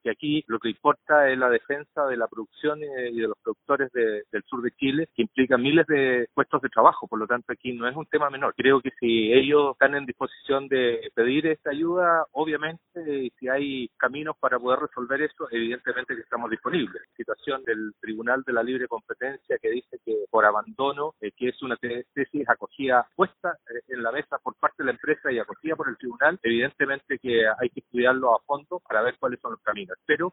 que aquí lo que importa es la defensa de la producción y de los productores del sur de Chile, que implica miles de puestos de trabajo. Por lo tanto, aquí no es un tema menor. Creo que si ellos están en disposición de pedir esta ayuda, obviamente, y si hay caminos para poder resolver eso, evidentemente que estamos disponibles. Situación del Tribunal de la Libre Competencia que dice que por abandono, que es una tesis acogida puesta en la mesa por parte de la empresa y acogida por el tribunal, evidentemente que hay que estudiarlo a fondo para ver cuáles son los caminos. Espero